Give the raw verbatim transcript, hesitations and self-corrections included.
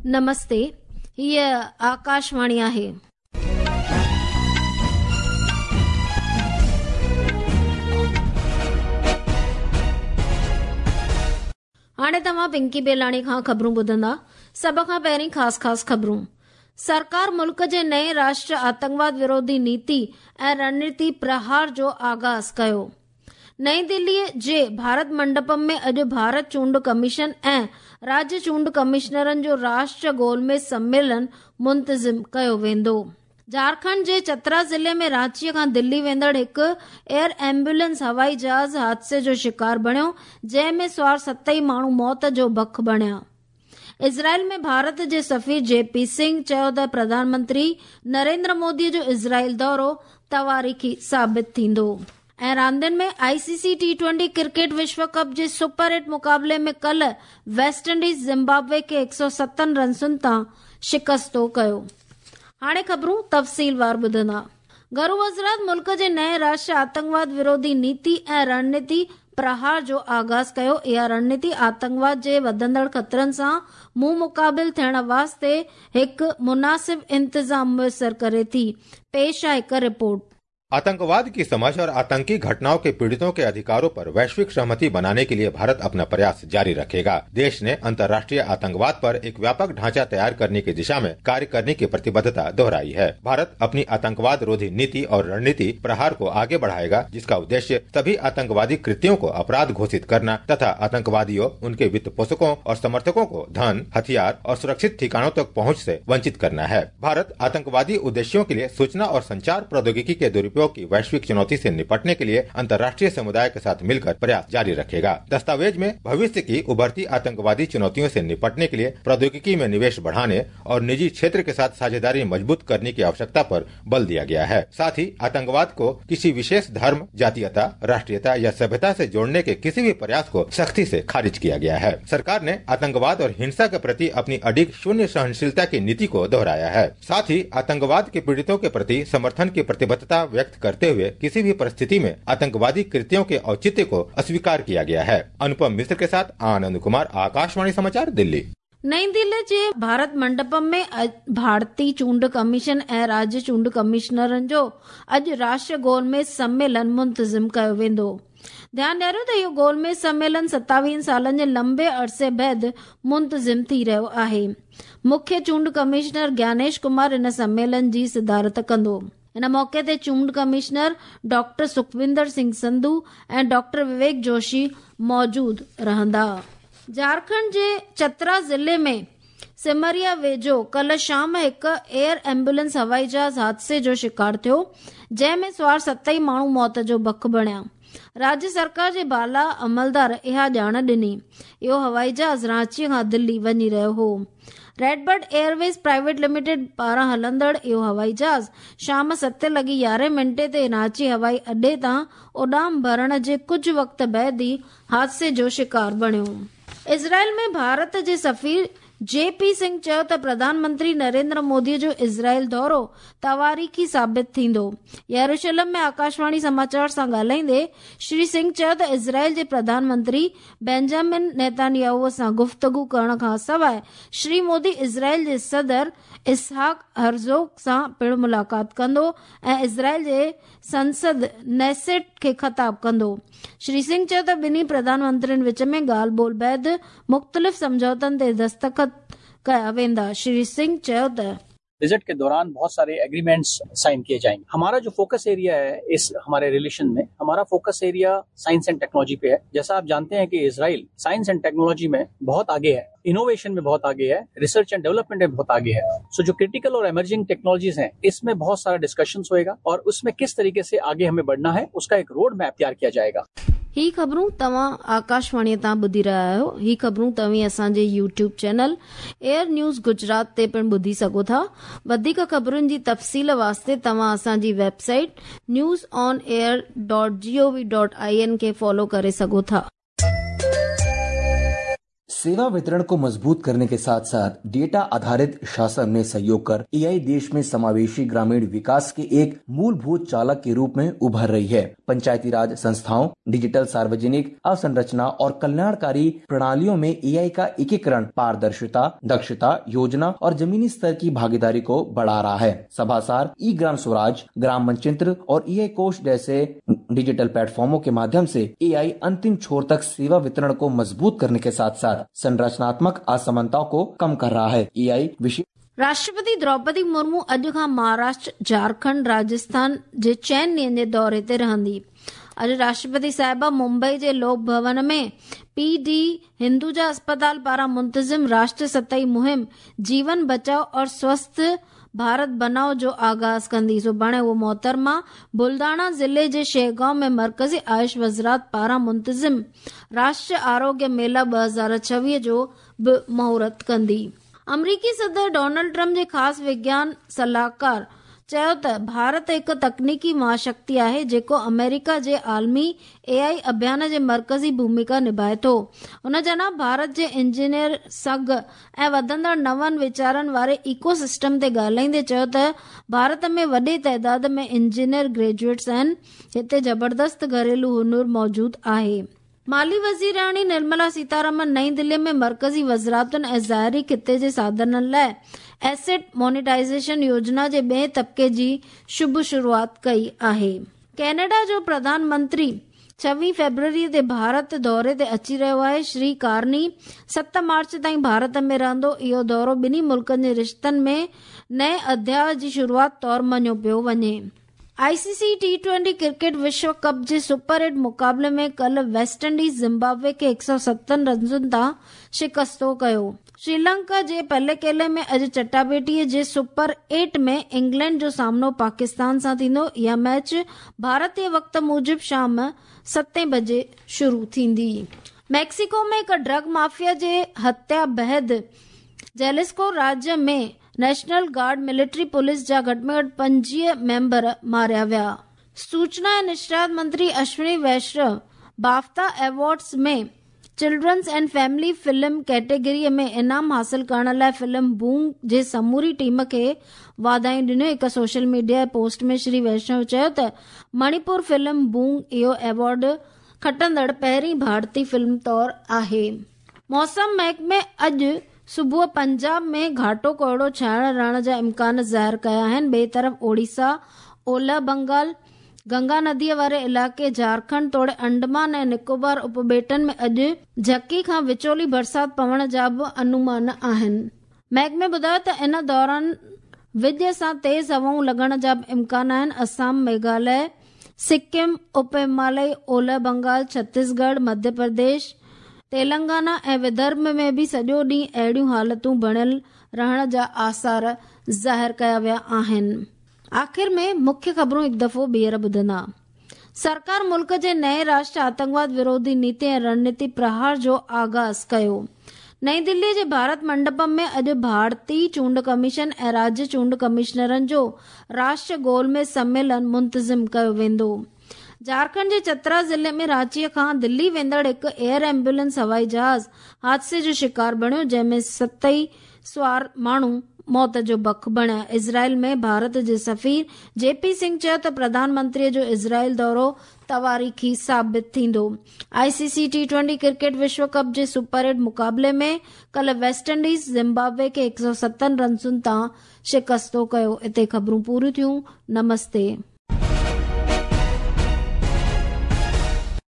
नमस्ते, ये आकाशवाणी आहे। हाणे तव्हां पिंकी बेलाणी खां ख़बरूं ॿुधंदा। सभ खां पहिरीं ख़ासि ख़ासि ख़बरूं। सरकार मुल्क जे नए राष्ट्र आतंकवाद विरोधी नीति ऐं रणनीति प्रहार जो आगाज़ कयो। नई दिल्ली जे भारत मंडपम में अॼु भारत चूंड कमीशन ऐं राज्य चूंड कमिश्नरनि जो राष्ट्र गोलमेज सम्मेलन मुंतज़िम कयो वेंदो। झारखंड जे चतरा ज़िले में रांची खां दिल्ली वेंदड़ हिकु एयर एम्बुलेंस हवाई जहाज़ हादसे जो शिकार बणियो, जंहिं में सवार सतई माण्हू मौत जो भख बणिया। इज़राइल में भारत जे सफ़ीर जे पी सिंह चयो त प्रधानमंत्री नरेंद्र मोदीअ जो इज़राइल दौरो तवारीख़ी साबित थींदो। ऐं रांदियुनि में आईसीसी टी ट्वेंटी क्रिकेट विश्व कप जे सुपर एट मुक़ाबले में कल्ह वेस्टइंडीज़ ज़िम्बाब्वे खे हिक सौ सतनि रन्सुनि तां शिकस्तो कयो। हाणे ख़बरूं तफ़सीलवार ॿुधंदा। घरू वज़रात मुल्क जे नए राष्ट्र आतंकवाद विरोधी नीति ऐं रणनीति प्रहार जो आगाज़ कयो। इहा रणनीति आतंकवाद जे वधंदड़ ख़तरनि सां मुंहुं मुक़ाबिल थियण वास्ते हिकु मुनासिब इंतज़ाम मुयसर करे थी। पेश आहे हिकु रिपोर्ट। आतंकवाद की समझ और आतंकी घटनाओं के पीड़ितों के अधिकारों पर वैश्विक सहमति बनाने के लिए भारत अपना प्रयास जारी रखेगा। देश ने अंतर्राष्ट्रीय आतंकवाद पर एक व्यापक ढांचा तैयार करने की दिशा में कार्य करने की प्रतिबद्धता दोहराई है। भारत अपनी आतंकवाद रोधी नीति और रणनीति प्रहार को आगे बढ़ाएगा, जिसका उद्देश्य सभी आतंकवादी कृत्यों को अपराध घोषित करना तथा आतंकवादियों, उनके वित्त पोषकों और समर्थकों को धन, हथियार और सुरक्षित ठिकानों तक पहुँच से वंचित करना है। भारत आतंकवादी उद्देश्यों के लिए सूचना और संचार प्रौद्योगिकी के दुरुपयोग की वैश्विक चुनौती से निपटने के लिए अंतर्राष्ट्रीय समुदाय के साथ मिलकर प्रयास जारी रखेगा। दस्तावेज में भविष्य की उभरती आतंकवादी चुनौतियों से निपटने के लिए प्रौद्योगिकी में निवेश बढ़ाने और निजी क्षेत्र के साथ साझेदारी मजबूत करने की आवश्यकता पर बल दिया गया है। साथ ही आतंकवाद को किसी विशेष धर्म, जातीयता, राष्ट्रीयता या सभ्यता से जोड़ने के किसी भी प्रयास को सख्ती से खारिज किया गया है। सरकार ने आतंकवाद और हिंसा के प्रति अपनी अडिग शून्य सहनशीलता की नीति को दोहराया है। साथ ही आतंकवाद के पीड़ितों के प्रति समर्थन की प्रतिबद्धता व्यक्त करते हुए किसी भी परिस्थिति में आतंकवादी कृत्यों के औचित्य को अस्वीकार किया गया है। अनुपम मिश्र के साथ आनंद कुमार, आकाशवाणी समाचार, दिल्ली। नई दिल्ली जे भारत मंडपम में भारतीय चूंड कमीशन ऐं राज्य चूंड कमिश्नरनि जो अॼु राष्ट्र गोलमेज सम्मेलन मुंतज़िम कयो वेंदो। ध्यानु ॾियारियो त इहो गोलमेज सम्मेलन सतावीह सालनि जे लंबे अरसे बैदि मुंतज़िम थी रहियो आहे। मुख्य चूंड कमिश्नर ज्ञानेश कुमार इन सम्मेलन जी सदारत कंदो। इन मौके ते चूंड कमिश्नर डॉक्टर सुखविंदर सिंह संधू ऐं डॉक्टर विवेक जोशी मौजूद रहंदा। झारखंड जे चतरा ज़िले में सिमरिया वेझो कल्ह शाम हिकु एयर एम्बुलेंस हवाई जहाज़ हादसे जो शिकार थियो, जंहिं में सवार सतई माण्हू मौत जो भख बणिया। राज्य सरकार जे बाला अमलदार इहा ॼाण ॾिनी। इहो हवाई जहाज़ रांची खां दिल्ली वञी रहियो हो। रेडबर्ड एयरवेज प्राइवेट लिमिटेड पारां हलंदड़ इहो हवाई जहाज़ शाम सत लॻी यारहें मिंटे ते रांची हवाई अॾे तां उॾाम भरण जे कुझु वक़्त बैदि ई हादसे जो शिकार बणियो। इज़राइल में भारत जे सफ़ीर जे पी सिंह चयो त प्रधानमंत्री नरेंद्र मोदीअ जो इज़राइल दौरो तवारीख़ी साबित थींदो। यरूशलम में आकाशवाणी समाचार सां ॻाल्हाईंदे श्री सिंह चयो त इज़राइल जे प्रधानमंत्री बेंजामिन नेतान्याहू सां गुफ़्तगू करण खां सवाइ श्री मोदी इज़राइल जे सदर इसहाक हर्ज़ोग सां पिणु मुलाक़ात कंदो ऐं इज़राइल जे संसद नेसेट खे ख़िताब कंदो। श्री सिंह चयो त ॿिन्ही प्रधानमंत्रियुनि विच में ॻाल्हि ॿोल बैदि मुख़्तलिफ़ समझौतनि ते दस्तख़त कया वेंदा। श्री सिंह चयो त विजिट के दौरान बहुत सारे एग्रीमेंट्स साइन किए जाएंगे। हमारा जो फोकस एरिया है इस हमारे रिलेशन में, हमारा focus area science and technology पे है। जैसा आप जानते हैं कि इजराइल साइंस एंड टेक्नोलॉजी में बहुत आगे है, इनोवेशन में बहुत आगे है, रिसर्च एंड डेवलपमेंट में बहुत आगे है। सो जो क्रिटिकल और इमर्जिंग टेक्नोलॉजीज हैं, इसमें बहुत सारा डिस्कशंस होएगा और उसमें किस तरीके से आगे हमें बढ़ना है उसका एक रोड मैप तैयार किया जाएगा। ही ख़बरूं तव्हां आकाशवाणी तां ॿुधी रहिया आहियो। ही ख़बरूं तव्हीं असांजे YouTube channel air news Gujarat ते पिणु ॿुधी सघो था। वधीक ख़बरुनि जी तफ़सील वास्ते तव्हां असांजी website news on air dot G O V dot I N खे फॉलो करे सघो था। सेवा वितरण को मजबूत करने के साथ साथ डेटा आधारित शासन में सहयोग कर एआई देश में समावेशी ग्रामीण विकास के एक मूलभूत चालक के रूप में उभर रही है। पंचायती राज संस्थाओं, डिजिटल सार्वजनिक अवसंरचना और कल्याणकारी प्रणालियों में एआई का एकीकरण पारदर्शिता, दक्षता, योजना और जमीनी स्तर की भागीदारी को बढ़ा रहा है। सभासार, ई ग्राम स्वराज, ग्राम मनचित्र और एआई कोष जैसे डिजिटल प्लेटफॉर्मों के माध्यम से एआई अंतिम छोर तक सेवा वितरण को मजबूत करने के साथ साथ संरचनात्मक असमानताओं को कम कर रहा है। एआई विशेष राष्ट्रपति द्रौपदी मुर्मू अॼु खां महाराष्ट्र, झारखंड, राजस्थान जे चइनि ॾींहंनि जे दौरे ते रहंदी। अॼु राष्ट्रपति साहिबा मुंबई जे लोक भवन में पी डी हिंदुजा अस्पताल पारां मुंतज़िम राष्ट्र सतही मुहिम जीवन बचाओ और स्वस्थ भारत बनाओ जो आगाज कंदी। सुभाणे वो मोहतरमा बुलडाणा जिले जे शेगांव में मरकजी आयुष वज़रात पारां मुंतज़िम राष्ट्रीय आरोग्य मेला ॿ हज़ार छवीह जो बि महूरत कंदी। अमरीकी सदर डोनाल्ड ट्रम्प जे ख़ासि विज्ञान सलाहकार चयो त भारत हिकु तकनीकी महाशक्ति आहे जेको अमेरिका जे आलमी एआई अभियान जे मरकज़ी भूमिका निभाए थो। उन जनाब भारत जे इंजीनियर सघ ऐं वधंदड़ नवनि वीचारनि वारे इकोसिस्टम ते ॻाल्हाईंदे चयो त भारत में वॾी तइदाद में इंजीनियर ग्रेजुएट्स आहिनि। हिते जबरदस्त घरेलू हुनुर मौजूद आहे। माली वज़ीराणी निर्मला सीतारमन नई दिल्ली में मरकज़ी वज़रातुनि ऐं ज़ाहिरी खिते जे साधननि लाइ एसेट मोनेटाइज़ेशन योजना जे ॿिएं तबके जी शुभ शुरूआत कई आहे। कैनेडा जो प्रधानमंत्री छवीह फरवरी ते भारत दौरे ते अची रहियो आहे। श्री कारनी सत मार्च ताईं भारत में रहंदो। इहो दौरो ॿिन्ही मुल्कनि जे रिश्तनि में नए अध्याय जी शुरूआत तौरु मञियो पियो वञे। आईसीसी टी ट्वेंटी क्रिकेट विश्व कप जे सुपर एट मुक़ाबले में कल वेस्टइंडीज ज़िम्बाब्वे खे हिकु सौ सतनि रननि तां शिकस्तो कयो। श्रीलंका जे पल्लेकेले में अॼु चटाभेटीअ जे सुपर एट में इंग्लैंड जो सामनो पाकिस्तान सां थींदो। इहा मैच भारतीय वक़्त मूजिब शाम सते बजे शुरू थींदी। मैक्सिको में हिकु ड्रग माफिया जे हत्या बैदि जेलिस्को राज्य में नेशनल गार्ड मिलिट्री पुलिस जा घटि में घटि पंजवीह मेंबर मारिया विया। सूचना ऐं निश्चित मंत्री अश्विनी वैष्णव बाफ्ता अवार्ड्स में चिल्ड्रन्स एंड फैमिली फिल्म कैटेगरीअ में इनाम हासिल करण लाइ फिल्म बूंग जे समूरी टीम खे वाधायूं ॾिनियूं। हिकु सोशल मीडिया पोस्ट में श्री वैष्णव चयो त मणिपुर फिल्म बूंग इहो अवार्ड खटंदड़ पहिरीं भारतीय फिल्म तौरु आहे। मौसम महकमे अॼु सुबुह पंजाब में घाटो कोहड़ो छाइण रहण जा इम्कान ज़ाहिर कया आहिनि। ॿिए तरफ़ ओडिशा, ओलह बंगाल, गंगा नदीअ वारे इलाइक़े, झारखंड तोड़े अंडमान ऐं निकोबार उपबेटनि में अॼु झकी खां विचोली बरसात पवण जा बि अनुमान आहिनि। महकमे ॿुधायो त इन दौरान विज सां तेज़ हवाऊं लॻण जा बि इम्कान आहिनि। असम, मेघालय, सिक्किम, उप हिमालय, ओलह बंगाल, छत्तीसगढ़, मध्य प्रदेश, तेलंगाना ऐं विदर्भ में बि सॼो ॾींहुं अहिड़ियूं हालतूं बणियल रहण जा आसार ज़ाहिर कया विया आहिनि। आख़िर में मुख्य ख़बरूं हिकु दफ़ो ॿीहर ॿुधंदा। सरकार मुल्क जे नए राष्ट्र आतंकवाद विरोधी नीति ऐं रणनीति प्रहार जो आगाज़ कयो। नई दिल्ली जे भारत मंडपम में अॼु भारतीय चूंड कमीशन ऐं राज्य चूंड कमिश्नरनि जो राष्ट्र गोलमेज सम्मेलन मुंतज़िम कयो वेंदो। झारखंड जे चतरा ज़िले में रांचीअ खां दिल्ली वेंदड़ हिकु एयर एम्बुलेंस हवाई जहाज़ हादसे जो शिकार बणियो, जंहिंमें सतई सुवार माण्हू मौत जो बख बणिया। इज़राइल में भारत जे सफ़ीर जेपी सिंह चयो त प्रधानमंत्रीअ जो इज़राइल दौरो तवारीख़ी साबित थींदो। आईसीसी टी ट्वेंटी क्रिकेट विश्व कप जे सुपर एट मुक़ाबले में कल वेस्टइंडीज ज़िम्बाब्वे खे हिकु सौ सतनि रननि तां शिकस्तो कयो। इते ख़बरूं पूरियूं थियूं। नमस्ते।